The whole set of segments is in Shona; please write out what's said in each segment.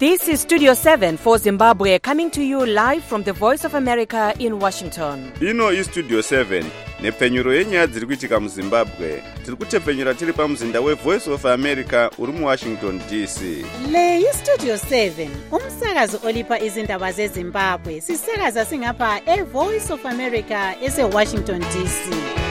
This is Studio 7 for Zimbabwe, coming to you live from the Voice of America in Washington. Ino is Studio 7, nepfenyuro yenyaya dziri kuitika muZimbabwe. Tiri kutepfenyura tiri pamuzinda weVoice of America uri muWashington DC. Le iStudio 7, umsakazo olipa izindaba zeZimbabwe. Sisakaza singapha eVoice of America eseWashington DC.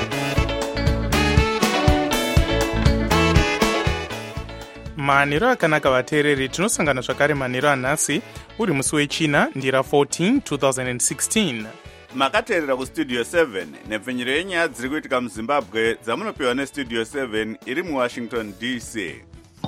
Manhero akanaka vateereri, tinosangana zvakare manhero anhasi uri musi wechina ndira 14 2016. Makateerera kuStudio 7 nepfenyuro yenyaya dziri kuitika muZimbabwe dzamunopiwa neStudio 7 iri muWashington DC.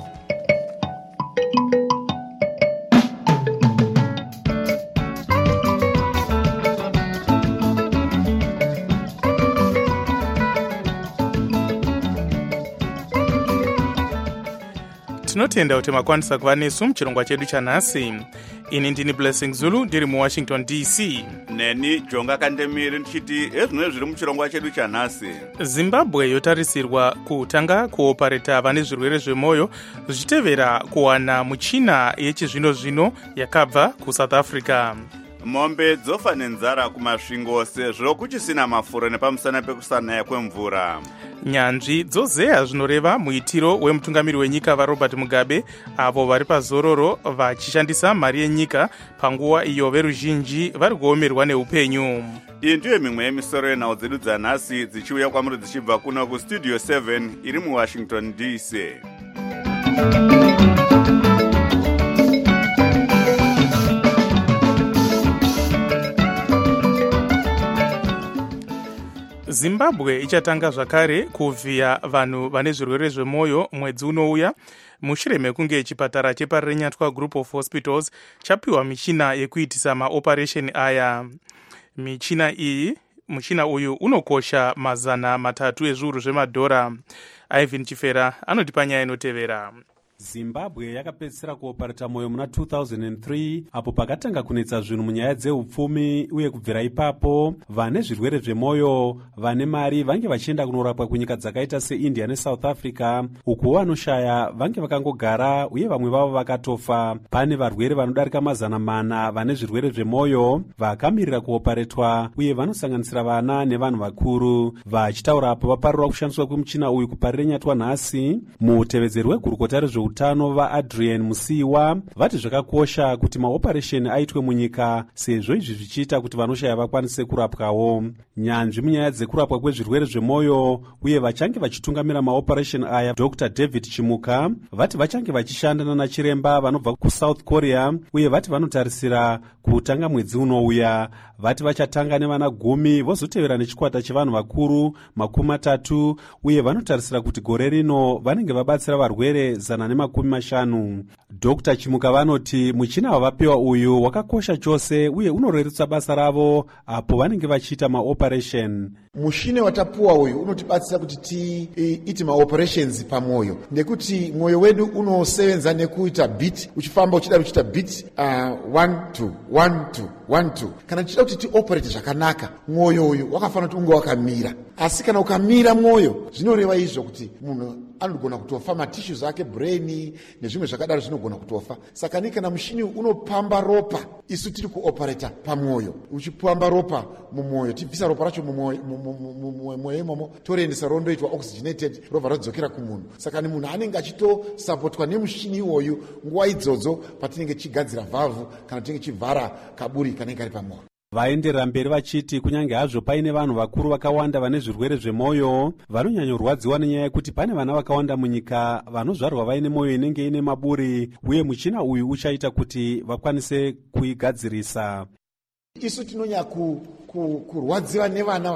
Tinotenda kuti makwanisa kuva nesu muchirongwa chedu chanhasi. Ini ndini Blessing Zulu ndiri muWashington DC. Neni Jonga Kandemiri ndichiti ezvino zviri muchirongwa chedu chanhasi. Zimbabwe yotarisirwa kutanga kuopareta vane zvirwere zvemwoyo zvichitevera kuwana muchina yechizvino-zvino yakabva kuSouth Africa. Mombe dzofa nenzara kumasvingo sezvo kuchisina mafuro nepamusana pekusanaya kwemvura. Nyanzvi dzozeya zvinoreva muitiro wemutungamiri wenyika vaRobert Mugabe avo vari pazororo vachishandisa mari yenyika panguva iyo veruzhinji vari kuomerwa neupenyu. Iyi ndiyo mimwe yemisoro yenhau dzedu dzanhasi dzichiuya kwamuri dzichibva kuno kuStudio 7 iri muWashington DC. Zimbabwe ichatanga zvakare kuvhiya vanhu vane zvirwere zvemwoyo mwedzi unouya mushure mekunge chipatara cheparenyatwa Group of Hospitals chapiwa michina yekuitisa maoperation aya. Muchina uyu unokosha $300 ezviuru. Ivan Chifera anotipa nyaya inotevera. Zimbabwe yakapedzisira kuopareta mwoyo muna 2003 apo pakatanga kunetsa zvinhu munyaya dzeupfumi, uye kubvira ipapo vane zvirwere zvemwoyo vane mari vange vachienda kunorapwa kunyika dzakaita seIndia neSouth Africa, uku vanoshaya vange vakangogara uye vamwe vavo vakatofa. Pane varwere vanodarika 400 vane zvirwere zvemwoyo vakamirira kuoparetwa, uye vanosanganisira vana nevanhu vakuru. Vachitaura apo vaparura kushandiswa kwemuchina uyu kuparirenyatwa nhasi, mutevedzeri wegurukota rezveutano vaAdrian Musiwa vati zvakakosha kuti maoperation aitwe munyika, sezvo izvi zvichiita kuti vanoshaya vakwanise kurapwawo. Nyanzvi munyaya dzekurapwa kwezvirwere zvemwoyo uye vachange vachitungamira maoperation aya, Dr. David Chimuka vati vachange vachishandana nachiremba vanobva kuSouth Korea, uye vati vanotarisira kutanga mwedzi unouya. Vati vachatanga nevana 10 vozotevera nechikwata chevanhu vakuru 30, uye vanotarisira kuti gore rino vanenge vabatsira varwere 150. Dr. Chimuka vanoti muchina wavapiwa uyu wakakosha chose uye unorerutsa basa ravo apo vanenge vachiita maoperation. Mushine watapuwa uyu unotibatsira kuti tiite maoperations pamwoyo, nekuti mwoyo wedu unosevenza nekuita beat, uchifamba uchida kuchita beat 1 2 1 2 1 2. Kana tichida kuti tioperate zvakanaka, mwoyo uyu wakafanira kuti unge wakamira. Asi kana ukamira mwoyo, zvinoreva izvo kuti munhu anogona kutofa, matissues ake, brain nezvimwe zvakadaro zvinogona kutofa. Saka kana mushini unopamba ropa, isu tiri kuoperata pamwoyo, uchipamba ropa mumwoyo, tibvisa ropa racho mumwoyo imomo toreendesa rondoitwa oxygenated, robva radzokera kumunhu. Saka munhu anenge achitosapotwa nemushini iwoyu nguva idzodzo patinenge tichigadzira vhavhu kana tinenge chivhara kaburi kanenge kari pamwoyo. Vaenderera mberi vachiti kunyange hazvo paine vanhu vakuru vakawanda vane zvirwere zvemwoyo, vanonyanyorwadziwa nenyaya yekuti pane vana vakawanda munyika vanozvarwa vaine mwoyo inenge ine maburi, uye muchina uyu uchaita kuti vakwanise kuigadzirisa. Isu tinonya kurwadziwa nevana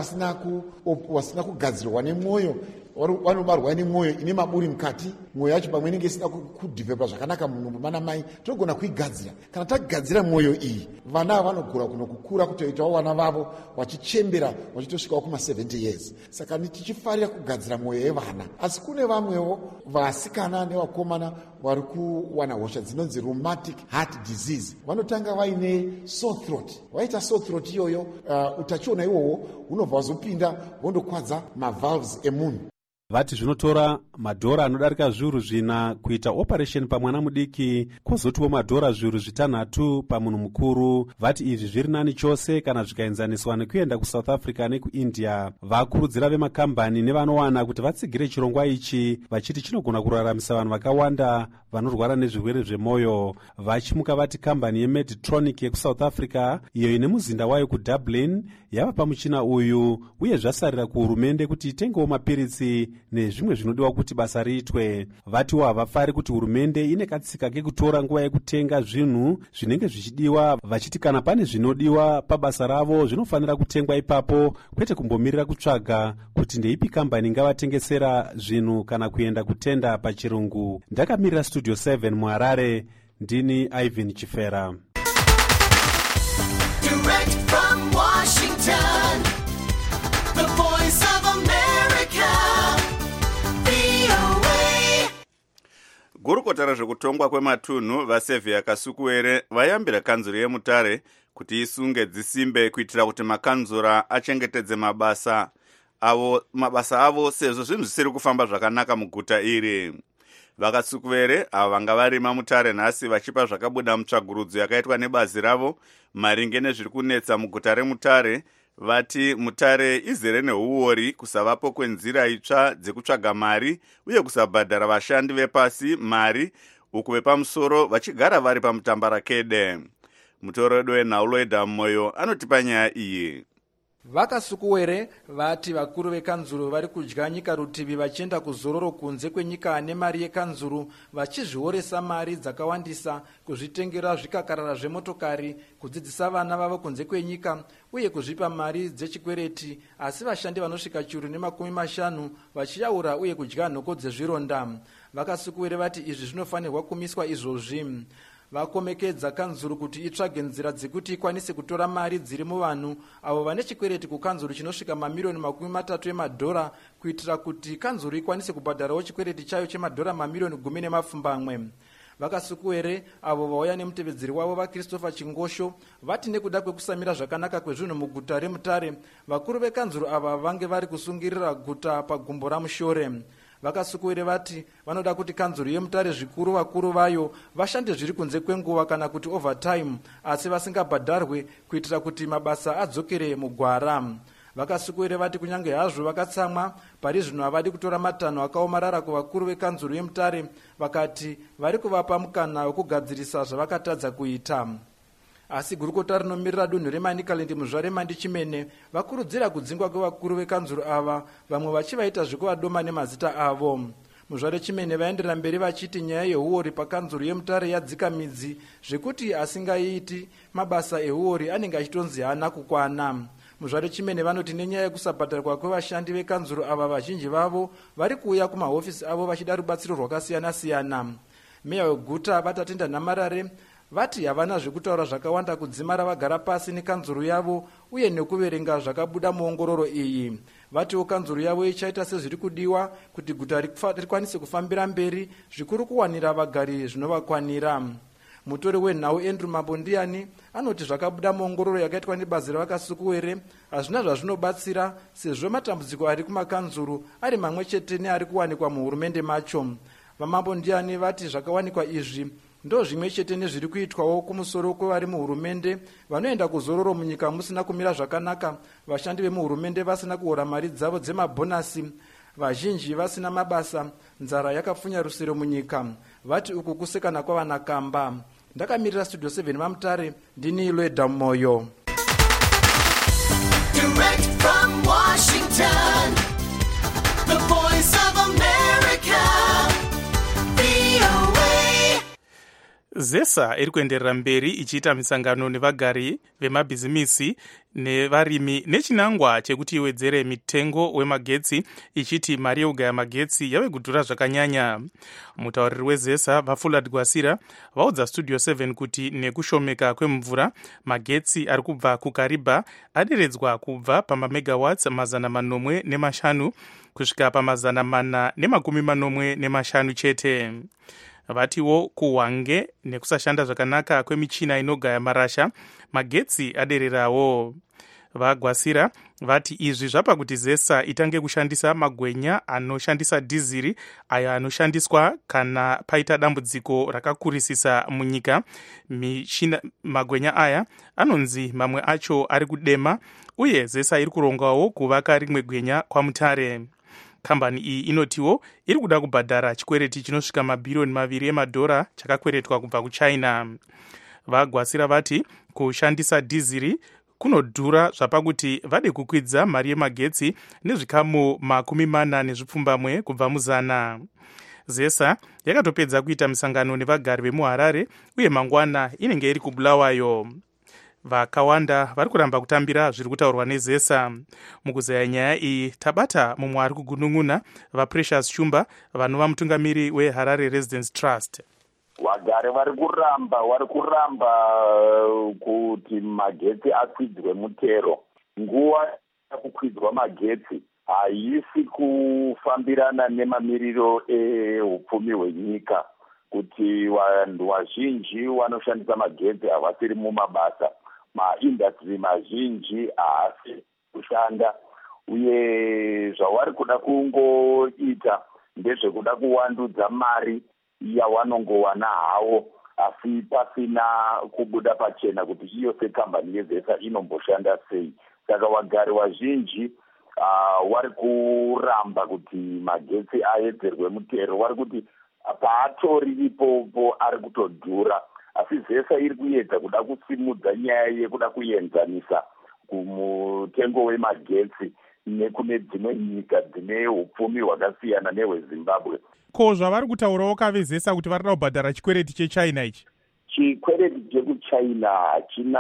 vasina kugadzirwa nemwoyo, vanobarwa nemwoyo ine maburi mukati, mwoyo yacho pamwe inenge isina kudhivhepa zvakanaka munhu mana mai, tinogona kuigadzira. Kana tagadzira mwoyo iyi, vana vanogona kukura kutoitawo vana vavo vachichembera vachitosvikawo kuma70 years. Saka tichifarira kugadzira mwoyo yevana. Asi kune vamwewo vasikana nevakomana vari kuwana hosha dzinonzi rheumatic heart disease, vanotanga vaine sore throat. Vaita sore throat iyoyo, utachiona iwowo hunobva wazopinda wondokwadza mavalves emunhu. vati zvinotora madhora anodarika zviuru 4 kuita operation pamwana mudiki, kwozotiwo madhora zviuru 6 pamunhu mukuru. Vati izvi zviri nani chose kana zvikaenzaniswa nekuenda kuSouth Africa nekuIndia. Vakurudzira vemakambani nevanowana kuti vatsigire chirongwa ichi, vachiti chinogona kuraramisa vanhu vakawanda vanorwara nezvirwere zvemwoyo. Vachimuka vati kambani yeMedtronic yekuSouth Africa, iyo ine muzinda wayo kuDublin, yava pamuchina uyu uye zvasarira kuhurumende kuti itengewo mapiritsi nezvimwe zvinodiwa kuti basa riitwe. Vatiwo havafari kuti hurumende ine katsika kekutora nguva yekutenga zvinhu zvinenge zvichidiwa, vachiti kana pane zvinodiwa pabasa ravo zvinofanira kutengwa ipapo, kwete kumbomirira kutsvaga kuti ndeipi kambani ngavatengesera zvinhu kana kuenda kutenda pachirungu. Ndakamirira Studio 7 muHarare, ndini Ivan Chifera. Direct from Washington, the voice of America, VOA. Gurukota rezvekutongwa kwematunhu vaSevia Kasukuwere vayambira kanzuro yeMutare kuti isunge dzisimbe kuitira kuti makanzura achengetedze mabasa avo sezvo zvinhu zvisiri kufamba zvakanaka muguta iri. VaKasukuwere ava vanga varima Mutare nhasi vachipa zvakabuda mutsvagurudzo yakaitwa nebazi ravo maringe nezviri kunetsa muguta reMutare. Vati Mutare izere neuori, kusavapo kwenzira itsva dzekutsvaga mari uye kusabhadhara vashandi vepasi mari, uku vepamusoro vachigara vari pamutambarakede. Mutoredo weNhauloida Moyo anotipa nyaya iyi. VaKasukuwere vati vakuru vekanzuro vari kudya nyika rutivi vachienda kuzororo kunze kwenyika nemari yekanzuro, vachizvioresa mari dzakawandisa kuzvitengera zvikakarara zvemotokari, kudzidzisa vana vavo kunze kwenyika uye kuzvipa mari dzechikwereti, asi vashandi vanosvika chiuru ne50 vachiyaura uye kudya nhoko dzezvironda. VaKasukuwere vati izvi zvinofanirwa kumiswa izvozvi. Vakomekedza kanzuro kuti itsvage nzira dzekuti ikwanise kutora mari dziri muvanhu avo vane chikwereti kukanzuro chinosvika mamiliyoni 30 emadhora, kuitira kuti kanzuro ikwanise kubhadharawo chikwereti chayo chemadhora mamiliyoni 10. VaKasukuwere avo vauya nemutevedzeri wavo vaChristopher Chingosho vati nekuda kwekusamira zvakanaka kwezvinhu muguta reMutare, vakuru vekanzuro ava vange vari kusungirira guta pagumbo ramushore. VaKasukuwere vati vanoda kuti kanzuro yeMutare zvikuru vakuru vayo vashande zviri kunze kwenguva kana kuti overtime, asi vasingabhadharwe kuitira kuti mabasa adzokere mugwara. VaKasukuwere vati kunyange hazvo vakatsamwa, pari zvino havadi kutora matanho akaomarara kuvakuru vekanzuro yeMutare, vakati vari kuvapa mukana wekugadzirisa zvavakatadza kuita. Asi gurukota rinomirira dunhu reManicaland muzvare Mandi Chimene vakurudzira kudzingwa kwevakuru vekanzuro ava, vamwe vachivaita zvekuvadoma nemazita avo. Muzvare Chimene vaenderera mberi vachiti nyaya yehuori pakanzuro yeMutare yadzika midzi, zvekuti asingaiti mabasa ehuori anenge achitonzi haana kukwana. Muzvare Chimene vanoti nenyaya yekusabhadharwa kwevashandi vekanzuro ava, vazhinji vavo vari kuuya kumahofisi avo vachida rubatsiro rwakasiyana-siyana. Meya weguta vatatenda Nhamarare vati havana zvekutaura zvakawanda kudzimara vagara pasi nekanzuro yavo uye nekuverenga zvakabuda muongororo iyi. Vatiwo kanzuro yavo ichaita sezviri kudiwa kuti guta rikwanise kufambira mberi, zvikuru kuwanira vagari zvinovakwanira. Mutori wenhau Andrew Mabondiani anoti zvakabuda muongororo yakaitwa nebazi raVaKasukuwere hazvina zvazvinobatsira, sezvo matambudziko ari kumakanzuro ari mamwe chete neari kuwanikwa muhurumende macho. VaMabondiani vati zvakawanikwa izvi ndo zvimwe chete nezviri kuitwawo kumusoro kwevari muhurumende, vanoenda kuzororo munyika musina kumira zvakanaka, vashandi vemuhurumende vasina kuhora mari dzavo dzemabhonasi, vazhinji vasina mabasa, nzara yakapfunya rusero munyika. Vati uku kusekana kwavanakamba. Ndakamirira Studio 7 maMutare, ndini Loida Moyo. Direct from Washington, the voice of America, VOA. ZESA iri kuenderera mberi ichiita misangano nevagari vemabhizimisi nevarimi nechinangwa chekuti iwedzere mitengo wemagetsi, ichiti mari yeugaya magetsi yave kudhura zvakanyanya. Mutauriri weZESA vaFulad Gwasira vaudza Studio 7 kuti nekushomeka kwemvura, magetsi ari kubva kuKariba aderedzwa kubva pamamegawatts 405 kusvika pa450 chete. Vatiwo kuwange nekusashanda zvakanaka kwemichina inogaya marasha, magetsi adererawo. VaGwasira vati izvi zvapa kuti zesa itange kushandisa magwenya anoshandisa dhiziri ayo anoshandiswa kana paita dambudziko rakakurisisa munyika. Magwenya aya anonzi mamwe acho ari kudema, uye zesa iri kurongawo kuvaka rimwe gwenya kwaMutare. Kambani iyi inotiwo iri kuda kubhadhara chikwereti chinosvika mabhiriyoni 2 emadhora chakakweretwa kubva kuChina. Vagwasira vati kushandisa dhiziri kunodhura zvapakuti vade kukwidza mari yemagetsi nezvikamu 40 kubva muzana. Zesa yakatopedza kuita misangano nevagari vemuHarare, uye mangwana inenge iri kuBulawayo. Vakawanda vari kuramba kutambira zviri kutaurwa nezesa. Mukuzaya nyaya iyi tabata mumwe ari kugunun'una, vaPrecious Shumba vanova mutungamiri weHarare Residence Trust. Vagari vari kuramba kuti magetsi akwidzwe mutero. Nguva yekukwidzwa magetsi haisi kufambirana nemamiriro ehupfumi hwenyika, kuti vanhu vazhinji vanoshandisa magetsi havasiri mumabasa, maindastry mazhinji haasi kushanda, uye zvavari kuda kungoita ndezvekuda kuwandudza mari yavanongowana havo, asi pasina kubuda pachena kuti iyo sekambani yezesa inomboshanda sei. Saka vagari vazhinji vari kuramba kuti magetsi aedzerwe mutero. Vari kuti paatori ipopo ari kutodhura, asi zesa iri kuedza kuda kusimudza nyaya yekuda kuenzanisa kumutengo wemagetsi nekune dzimwe nyika dzine hupfumi hwakasiyana nehweZimbabwe. Ko zvavari kutaurawo kavezesa kuti varida kubhadhara chikwereti cheChina ichi? Chikwereti chekuChina hachina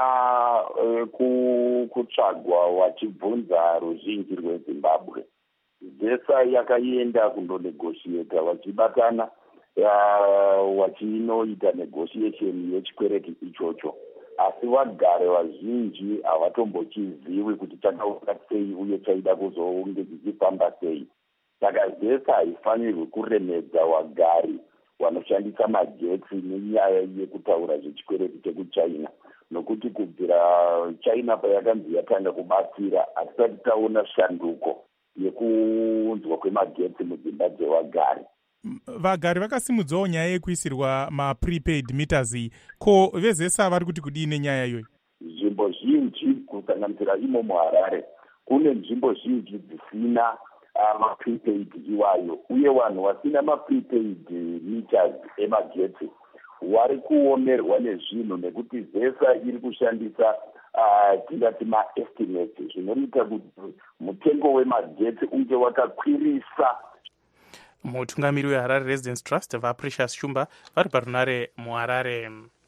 kutsvagwa vachibvunza ruzhinji rweZimbabwe. Zesa yakaenda kundonegotiata vachibatana, vachinoita negotiation yechikwereti ichocho, asi vagari vazhinji havatombochizivi kuti chakaona sei uye chaida kuzonge chichifamba sei. Saka zesa haifanirwi kuremedza vagari vanoshandisa magetsi nenyaya yekutaura zvechikwereti chekuChina, nokuti kubvira China payakanzi yatanga kubatsira hatisati taona shanduko yekunzwa kwemagetsi mudzimba dzevagari. Vagari vakasimudzawo nyaya yekuisirwa maprepaid meters iyi. Ko vezesa vari kuti kudii nenyaya iyoyi? Nzvimbo zhinji kusanganisira imo muHarare kune nzvimbo zhinji dzisina maprepaid iwayo, uye vanhu vasina maprepaid meters emagetsi vari kuomerwa nezvinhu, nekuti zesa iri kushandisa tingati maestimates zvinoita kuti mutengo wemagetsi unge wakakwirisa. Mutungamiri weHarare Residence Trust vaPrecious Shumba vari parunare muHarare.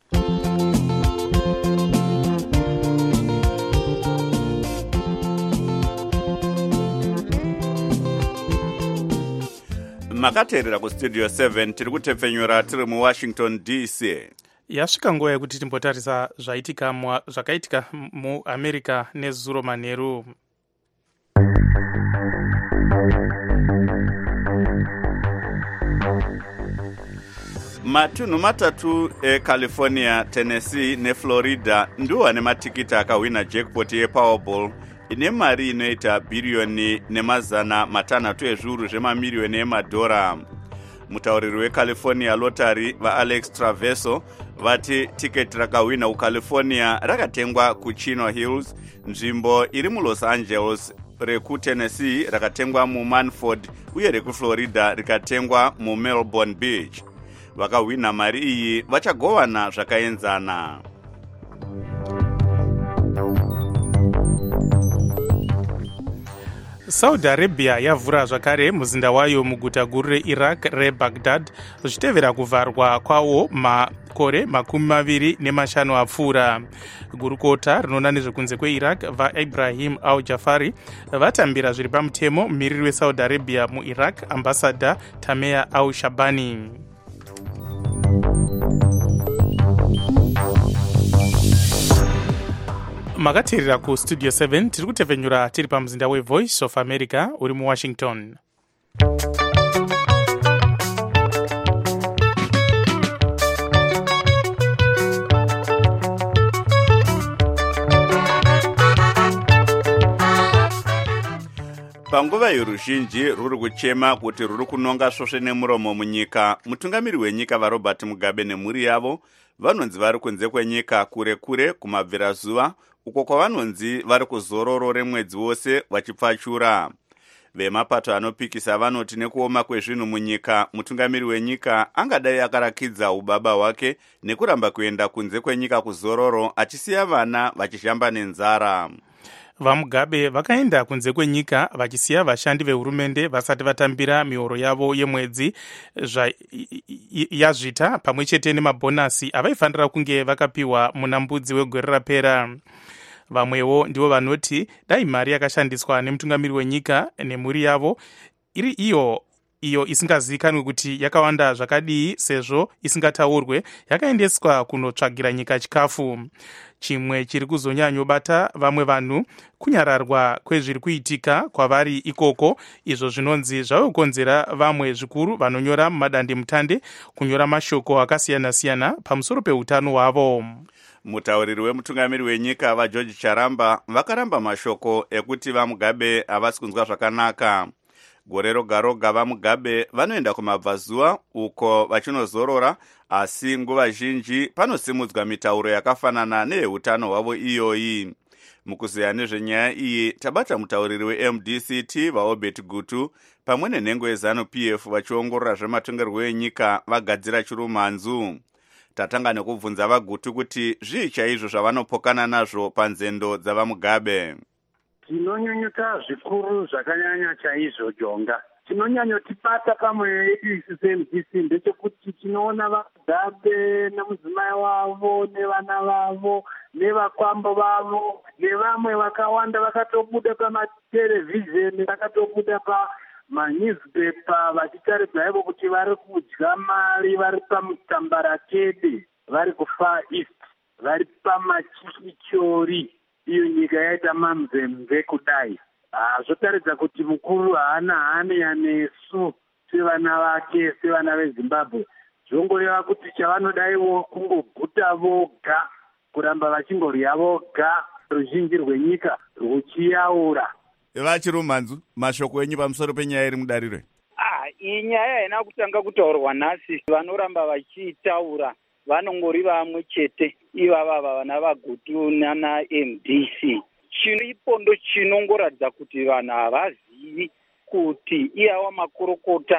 makateerera kustudio 7 tiri kutepfenyura tiri muWashington DC. Yasvika nguva yekuti timbotarisa zvakaitika muAmerica nezuro manheru. Matunhu matatu eCalifornia, Tennessee neFlorida ndiwo ane matikiti akahwina jackpot yePowerball ine mari inoita bhiriyoni ne500 ezviuru zvemamiriyoni emadhora. Mutauriri weCalifornia Lottery vaAlex Traverso vati tiketi rakahwina kuCalifornia rakatengwa kuChino Hills, nzvimbo iri muLos Angeles, rekuTennessee rakatengwa muManford uye rekuFlorida rikatengwa muMelbourne Beach. Vakahwina mari iyi vachagovana zvakaenzana. Saudi Arabia yavhura zvakare muzinda wayo muguta guru reIraq reBaghdad zvichitevera kuvharwa kwawo makore 25 apfuura. Gurukota rinoona nezvekunze kweIraq vaIbrahim al-Jafari vatambira zviri pamutemo mumiriri weSaudi Arabia muIraq ambassador Tameya al-Shabani. Makateerera kustudio 7 tiri kutepfenyura tiri pamuzinda weVoice of America uri muWashington. panguva yoruzhinji ruri kuchema kuti ruri kunonga svosve nemuromo munyika, mutungamiri wenyika vaRobert Mugabe nemhuri yavo vanonzi vari kunze kwenyika kure kure kumabvirazuva, uko kwavanonzi vari kuzororo remwedzi wose vachipfachura. Vemapato anopikisa vanoti nekuoma kwezvinhu munyika, mutungamiri wenyika angadai akarakidza ubaba hwake nekuramba kuenda kunze kwenyika kuzororo achisiya vana vachishamba nenzara. VaMugabe vakaenda kunze kwenyika vachisiya vashandi vehurumende vasati vatambira mihoro yavo yemwedzi yazvita pamwe chete nemabhonasi avaifanira kunge vakapiwa muna mbudzi wegore rapera. Vamwewo ndivo vanoti dai mari yakashandiswa nemutungamiri wenyika nemhuri yavo iri iyo isingazivikanwi kuti yakawanda zvakadii, sezvo isingataurwe yakaendeswa kunotsvagira nyika chikafu. Chimwe chiri kuzonyanyobata vamwe vanhu kunyararwa kwezviri kuitika kwavari ikoko, izvo zvinonzi zvavakukonzera vamwe zvikuru vanonyora mumadandemutande kunyora mashoko akasiyana-siyana pamusoro peutano hwavo. Mutauriri wemutungamiri wenyika vaGeorge Charamba vakaramba mashoko ekuti vaMugabe havasi kunzwa zvakanaka. Gore roga roga vaMugabe vanoenda kumabvazuva uko vachinozorora, asi nguva zhinji panosimudzwa mitauro yakafanana neyeutano hwavo iyoyi. Mukuziya nezvenyaya iyi tabata mutauriri weMDCT vaObert Gutu pamwe nenhengo yeZANU-PF vachiongorora zvematongerwo enyika vagadzira chirumanzu. Tatanga nekubvunza vaGutu kuti zvii chaizvo zvavanopokana nazvo panzendo dzavaMugabe. Tinonyunyuta zvikuru zvakanyanya chaizvo Jonga. Tinonyanyotipata pamwe yedu seMDC ndechekuti tinoona vaMugabe nemudzimai wavo nevana vavo nevakwambo vavo nevamwe vakawanda vakatobuda pamaterevhizheni, vakatobuda pamanewspaper vachitaridza ivo kuti vari kudya mari, vari pamutambarakede, vari kuFar East, vari pamachikichori, iyo nyika yaita mamvemve kudai. Zvotaridza kuti mukuru haana hanya nesu sevana vake, sevana veZimbabwe. Zvongoreva kuti chavanodaiwo kungobhuta voga, kuramba vachingorya voga, ruzhinji rwenyika ruchiyaura. Vachirumanzu, mashoko enyu pamusoro penyaya iri mudariro. Iyi nyaya haina kutanga kutaurwa nhasi. Vanoramba vachitaura vanongori vamwe chete, ivava vana vaGutu nana MDC. Ipondo chinongoratidza kuti vanhu havazivi kuti iyawa makurukota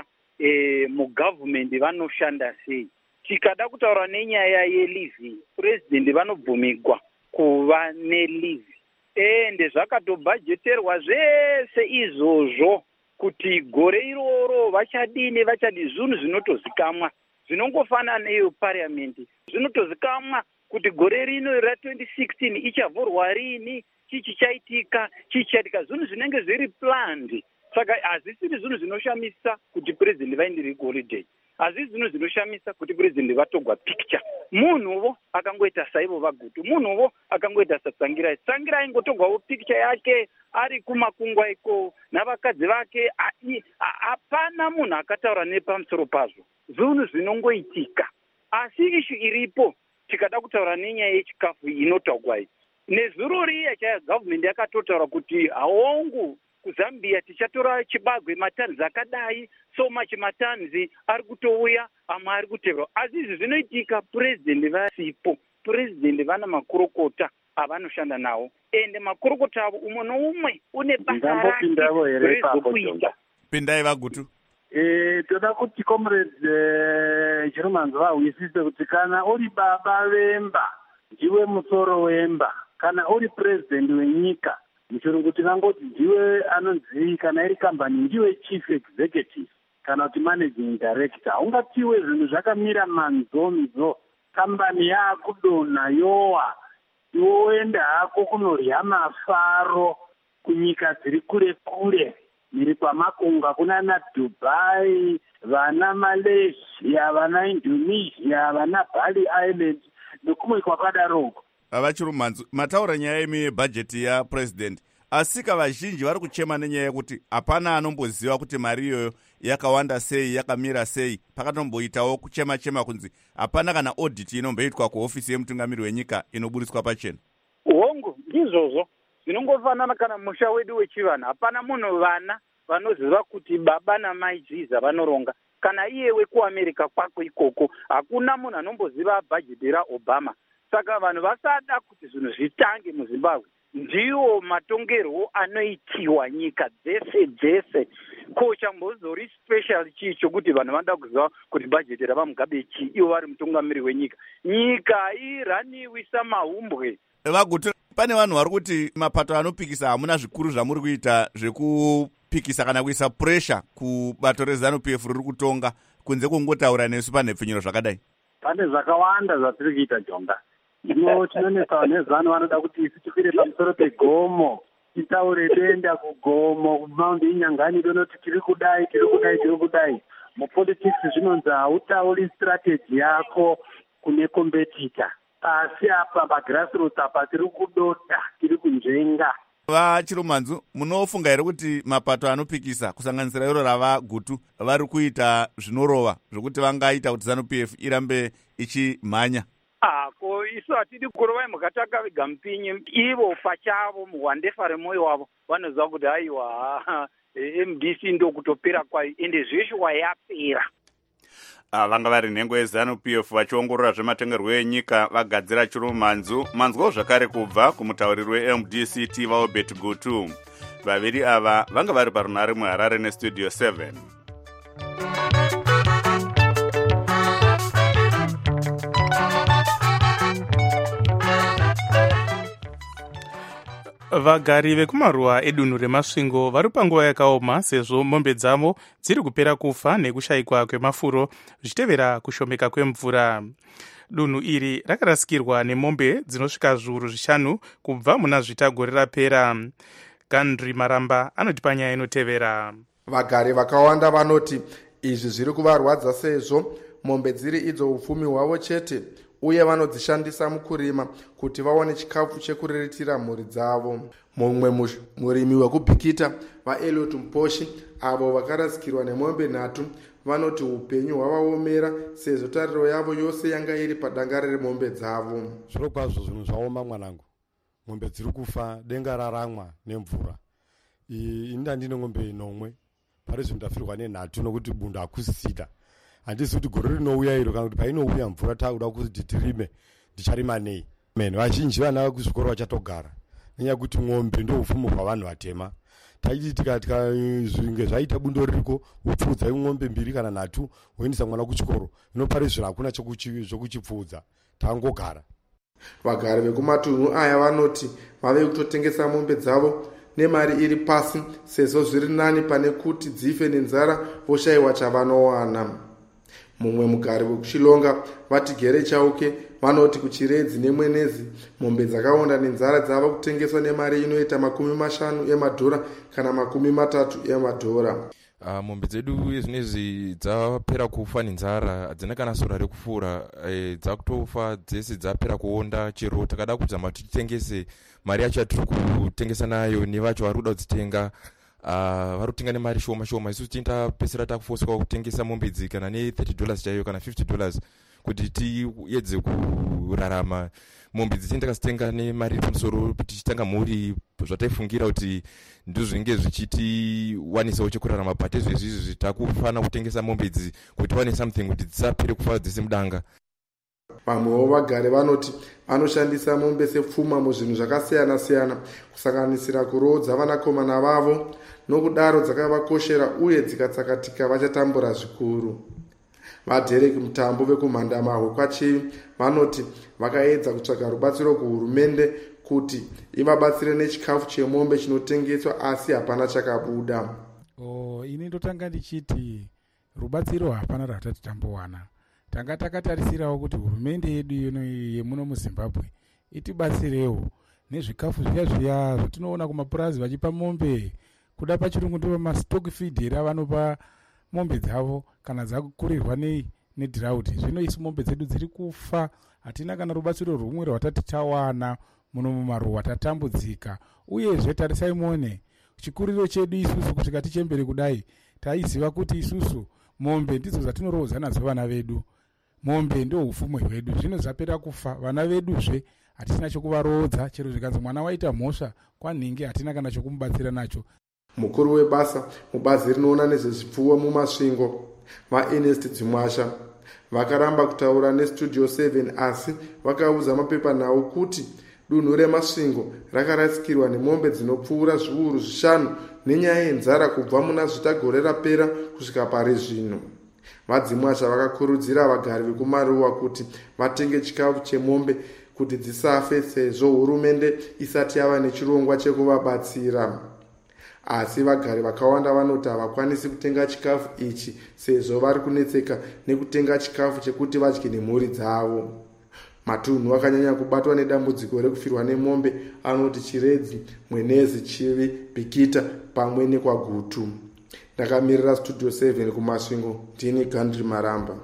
mugavhumendi vanoshanda sei. Tikada kutaura nenyaya yelivi, purezidendi vanobvumigwa kuva nelivi, ende zvakatobhajeterwa zvese izvozvo kuti gore iroro vachadini zvinhu zvinotozikamwa, zvinongofanana neyo parliamendi zvinotozikamwa kuti gore rino ra2016 ichavhurwa rini, chichaitika, zvinhu zvinenge zviri planned. Saka hazvisiri zvinhu zvinoshamisa kuti president vaendere holiday, hazvisi zvinhu zvinoshamisa kuti president vatogwa picture. Munhuvo akangoita saivo vaGutu, munhuvo akangoita saTsangirai. Tsangirai ingotogwawo picture yake ari kumakungwa iko navakadzi vake. Hapana munhu akataura nepamusoro pazvo, zvinhu zvinongoitika. Asi ishu iripo, tikada kutaura nenyaya yechikafu inotogwa iyi. Nezuro riya chaya gavhumendi yakatotaura kuti haongu kuZambia tichatora chibagwe matanzi akadai, so much matanzi ari kutouya, amwe ari kuteverwa. Asi izvi zvinoitika purezidendi vasipo. Purezidendi vana makurukota avanoshanda nawo, ende makurukota avo umwe noumwe une basa rake rezvokuita. Pindai vaGutu. Toda kuti comrades Chirumanzu vahwisise kuti kana uri baba vemba ndiwe musoro wemba, kana uri president wenyika muchirungu tinangoti ndiwe anonzi, kana iri kambani ndiwe chief executive kana kuti managing director. Haungatiwe zvinhu zvakamira manzonzo, kambani yaakudonha yowa, yoenda hako kunorya mafaro kunyika dziri kure kure, miri kwamakunga kunana Dubai, vana Malaysia, vana Indonesia, vana Bali Island nokumwe kwakadaroko. Vachirumanzu, mataura nyaya imi yebhajeti yapresident, asi kavazhinji vari kuchema nenyaya yekuti hapana anomboziva kuti mari iyoyo yakawanda sei, yakamira sei. Pakatomboitawo kuchema kunzi hapana kana audit inomboitwa kuhofisi yemutungamiri wenyika inobudiswa pachena. Hongu ndizvozvo zvinongofanana kana musha wedu wechivanhu. Hapana munhu vana vanoziva kuti baba namai ziza vanoronga. Kana iyewe kuAmerica kwako ikoko hakuna munhu anomboziva bhajeti raObama. Saka vanhu vasada kuti zvinhu zvitange muZimbabwe. Ndiwo matongerwo anoitiwa nyika dzese. Ko chambozori special chicho kuti vanhu vanoda kuziva kuti bhajeti ravaMugabe chi ivo vari mutungamiri wenyika. Nyika iraniwi samahumbwe. Vagutu, pane vanhu vari kuti mapato anopikisa hamuna zvikuru zvamuri kuita zvekupikisa kana kuisa pressure kubato reZANU-PF riri kutonga kunze kungotaura nesu panhepfinyuro zvakadai. Pane zvakawanda zvatiri kuita Jonga. Tinonesawo neZANU vanoda kuti isu tikwire pamusoro pegomo, titaure denda kugomo, kumaundi inyangani donoti tiri kudai. Mupolitics zvinonzi hautauri strategy yako kune kompetita. Asi apa pagrassroots apa tiri kudota, tiri kunzvenga. VaChirumanzu, munofunga here kuti mapato anopikisa kusanganisira iro ravaGutu vari kuita zvinorova zvokuti vangaita kuti ZANU-PF irambe ichimhanya? Ko isu hatidi kurovai mukataka vega mupinyi, ivo pachavo muhwandefa remwoyo wavo vanoziva kuti haiwa MDC ndokutopera kwayo ende zveshe wayapera. Vanga vari nhengo yeZANU-PF vachiongorora zvematongerwo enyika vagadzira Chirumanzu. Manzwawo zvakare kubva kumutauriri weMDC Tivawobet Gutu. Vaviri ava vanga vari parunare muHarare neStudio 7. Vagari vekumaruwa edunhu remasvingo vari panguva yakaoma sezvo mombe dzavo dziri kupera kufa nekushayikwa kwemafuro zvichitevera kushomeka kwemvura. Dunhu iri rakarasikirwa nemombe dzinosvika zviuru 5 kubva muna zvita gore rapera. Gandri Maramba anoti panyaya inotevera. Vagari vakawanda vanoti izvi zviri kuvarwadza sezvo mombe dziri idzo upfumi hwavo chete uye vanodzishandisa mukurima kuti vaone chikafu chekuriritira mhuri dzavo. Mumwe murimi wekubhikita vaEliot Mposhi avo vakarasikirwa nemombe 3 vanoti upenyu hwavaomera sezvo tariro yavo yose yanga iri padangare remombe dzavo. Zviro kwazvo zvinhu zvaoma mwanangu, mombe dziri kufa, denga raramwa nemvura. Inda ndine ngombe 9 pari zvinhu ndafirwa ne3 nokuti bundo hakusisita. Handisi kuti gore rinouya iro kana kuti painouya mvura takuda kuti tirime ndicharima nei. Vazhinji vana kuzvikoro vachatogara nenyaya kuti ng'ombe ndo upfumi hwavanhu vatema. Taiti tikazvinge zvaita bundo ririko upfudza ng'ombe 2 kana 3 woendesa mwana kuchikoro, inopari zvino hakuna chokuchipfudza, tangogara. Vagari vekumatunhu aya vanoti vave kutotengesa mombe dzavo nemari iri pasi sezvo zviri nani pane kuti dzife nenzara voshayiwa chavanowana. Mumwe mugari wekuchilonga vatigere chauke vanoti kuchiredzi nemwenezi mombe dzakaonda nenzara dzava kutengeswa nemari inoita $50 emadhora kana $30 emadhora. Mombe dzedu zvinezvi dzapera kufa nenzara, hadzina kana sora rekufura, dzakutofa dzese dzapera kuonda. Chero takada kuzama titengese, mari yacho yatiri kutengesa nayo nevacho vari kuda kudzitenga vari kutenga nemari shoma. Isu tinotapesera takufoswa kutengesa mombe idzi kana ne$30 chaiyo kana $50 kuti tiedze kurarama. Mombe idzi takazitenga nemari pamusoro tichitanga mhuri zvataifungira kuti ndizvinge zvichitiwanisawo chekurarama, but izvezvi takufana kutengesa mombe idzi kuti tiwane something kuti dzisapere kufa dzese mudanga. Vamwewo vagari vanoti vanoshandisa mombe sepfuma muzvinhu zvakasiyana-siyana kusanganisira kurodza vanakomana vavo, nokudaro dzakavakoshera uye dzikatsakatika vachatambura zvikuru. VaDerek Mutambo vekumhandamahwe kwaChivi vanoti vakaedza kutsvaga rubatsiro kuhurumende kuti ivabatsire nechikafu chemombe chinotengeswa asi hapana chakabuda. Ini ndotanga ndichiti rubatsiro hapana ratati tambowana. Tanga takatarisirawo kuti hurumende yedu yemuno muZimbabwe itibatsirewo nezvikafu zviya zvatinoona kumapurazi vachipa mombe, kuda pachirungu ndivo mastock feed vanopa mombe dzavo kana dzakukurirwa nedrought. Zvino isu mombe dzedu dziri kufa, hatina kana rubatsiro rumwe rwatati tawana muno mumaruwa, tatambudzika. Uyezve tarisai muone chikuriro chedu isusu kusvika tichembere kudai, taiziva kuti isusu mombe ndidzo dzatinorodza nadzo vana vedu. Mombe ndio upfumi hwedu, zvino zvapera kufa, vana veduzve hatina chokuvarodza. Chero zvikanzi mwana waita mhosva kwanhingi hatina kana chokumubatsira nacho. mukuru webasa mubazi rinoona nezvezvipfuwo mumasvingo vaernest dzimwasha vakaramba kutaura nestudio 7 asi vakaudza mapepanhau kuti dunhu remasvingo rakarasikirwa nemombe dzinopfuura zviuru 5 nenyaya yenzara kubva muna zvitagore rapera kusvika pari zvino. Vadzimwasha vakakurudzira vagari vekumaruwa kuti vatenge chikafu chemombe kuti dzisafe sezvo hurumende isati yava nechirongwa chekuvabatsira. Asi vagari vakawanda vanoti havakwanisi kutenga chikafu ichi sezvo vari kunetseka nekutenga chikafu chekuti vadye nemhuri dzavo. Matunhu akanyanya kubatwa nedambudziko rekufirwa nemombe anoti Chiredzi, Mwenezi, Chivi, Bikita pamwe nekwaGutu. Ndakamirira Studio 7 kumasvingo, ndini Gandri Maramba.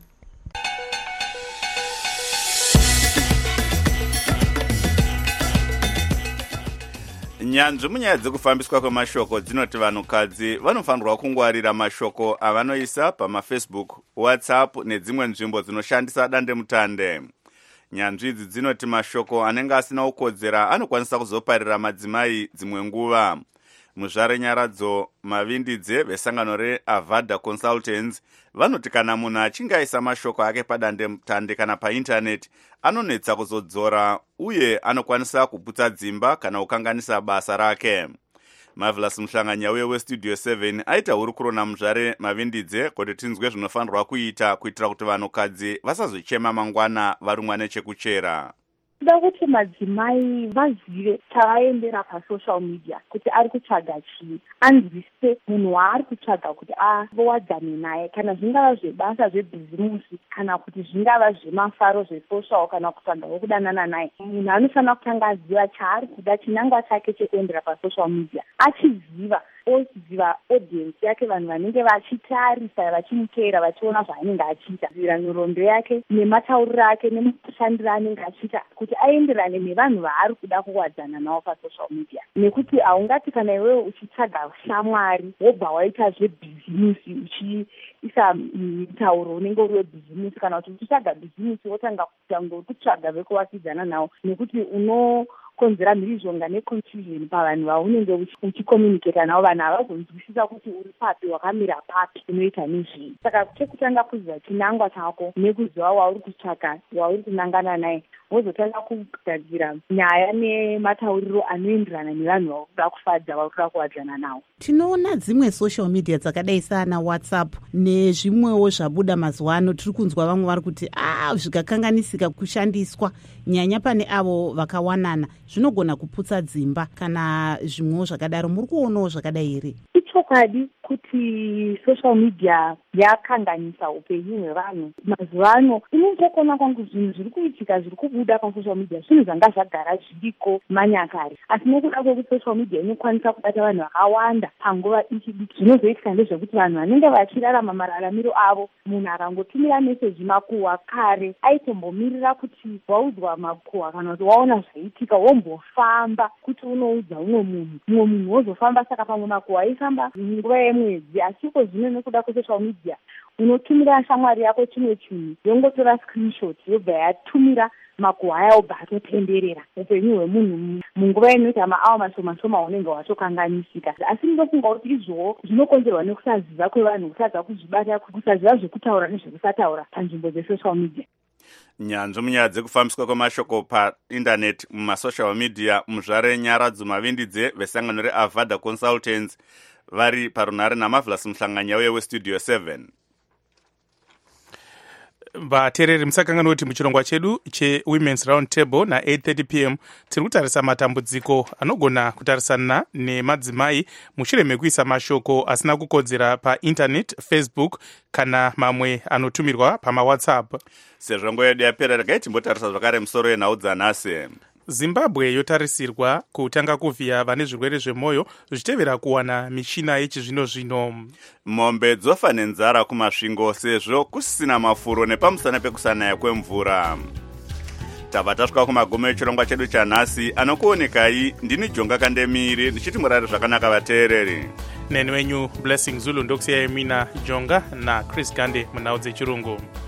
Nyanzvi munyaya dzekufambiswa kwemashoko dzinoti vanhukadzi vanofanirwa kungwarira mashoko avanoisa pamafacebook, WhatsApp nedzimwe nzvimbo dzinoshandisa dandemutande. Nyanzvi idzi dzinoti mashoko anenge asina kukodzera anokwanisa kuzoparira madzimai dzimwe nguva. Muzvare Nyaradzo Mavindidze vesangano reAvada Consultants vanoti kana munhu achinge aisa mashoko ake padandemutande kana paindaneti anonetsa kuzodzora uye anokwanisa kuputsa dzimba kana kukanganisa basa rake. Marvelous Muhlanganya uye westudio 7 aita hurukuro naMuzvare Mavindidze kuti tinzwe zvinofanirwa kuita kuitira kuti vanhukadzi vasazochema mangwana varumwa nechekuchera. Kuda kuti madzimai vazive chavaendera pasocial media kuti ari kutsvaga chii, anzwisise munhu waari kutsvaga kuti avowadzane naye, kana zvingava zvebasa zvebhizimusi kana kuti zvingava zvemafaro zvesocial kana kutsvagawo kudanana naye. Munhu anofanira kutanga aziva chaari kuda, chinangwa chake chekuendera pasocial media. Achiziva oziva audience yake, vanhu vanenge vachitarisa vachimuteera vachiona zvaanenge achiita, nhoroondo yake nematauriro ake nemushandiro aanenge achiita kuti aenderane nevanhu vaari kuda kuwadzana navo pasocial media. Nekuti haungati kana iwewe uchitsvaga shamwari wobva waita zvebhizimusi uchiisa mutauro unenge uri webhizimusi, kana kuti uchitsvaga bhizimusi wotanga kutsvaga vekuvakidzana navo, nekuti konzera mhirizhonga neconfusion pavanhu vaunenge uchikomunicata navo. Vanhu havazonzwisisa kuti uri papi, wakamira papi, unoita nezvii. Saka chekutanga kuziva chinangwa chako nekuziva wauri kutsvaka, wauri kunangana naye, wozotanga kugadzira nyaya nematauriro anoenderana nevanhu vakuda kufadza, vakuda kuwadzana navo. Tinoona dzimwe social media dzakadai sana WhatsApp nezvimwewo zvabuda mazuva ano, tiri kunzwa vamwe vari kuti zvikakanganisika kushandiswa nyanya pane avo vakawanana zvinogona kuputsa dzimba kana zvimwewo zvakadaro. Muri kuonawo zvakadai here? Ichokwadi kuti social media yakanganisa upenyu hwevanhu mazuva ano. Inotokona kwangu zvinhu zviri kuitika, zviri kubuda pasocial media zvinhu zvanga zvagara zviriko manyakare, asi nekuda kwekuti social media inokwanisa kubata vanhu vakawanda panguva diki. Zvinozoitika ndezvekuti vanhu vanenge vachirarama mararamiro avo, munhu akangotumira meseji makuhwa kare aitombomirira kuti waudzwa makuhwa kana kuti waona zvaitika wombofamba kuti unoudza umwe munhu wozofamba. Saka pamwe makuhwa aifamba nguva yemwedzi, asiko zvino nekuda kwesocial media unotumira shamwari yako chimwe chinhu yongotora screenshot yobva yatumira makuhwa aya obva atotenderera upenyu hwemunhu munguva inoita maawa mashoma unenge watokanganisika. Asi ndinofunga kuti izvowo zvinokonzerwa nekusaziva kwevanhu, kutadza kuzvibata, kusaziva zvekutaura nezvekusataura panzvimbo dzesocial media. Nyanzvi munyaya dzekufambiswa kwemashoko paindaneti mumasocial media. Muzvare Nyaradzo Mavindidze vesangano reAvada Consultants vari parunhare naMarvelous Muhlanganya uye westudio 7. vateereri musakanganwa kuti muchirongwa chedu chewomen's round table na8:30 pm tiri kutarisa matambudziko anogona kutarisana nemadzimai mushure mekuisa mashoko asina kukodzera painternet, Facebook kana mamwe anotumirwa pamawhatsapp. Sezvo nguva yedu yapera, regai timbotarisa zvakare musoro yenhau dzanhasi. Zimbabwe yotarisirwa kutanga kuvhiya vane zvirwere zvemwoyo zvichitevera kuwana michina yechizvino-zvino. Mombe dzofa nenzara kumasvingo sezvo kusisina mafuro nepamusana pekusanaya kwemvura. Tabva tasvika kumagumo echirongwa chedu chanhasi. Anokuonekai ndini Jonga Kandemiri ndichiti murare zvakanaka vateereri. Neni wenyu Blessing Zulu ndokusiyai mina Jonga na Chris Gande munhau dzechirungu.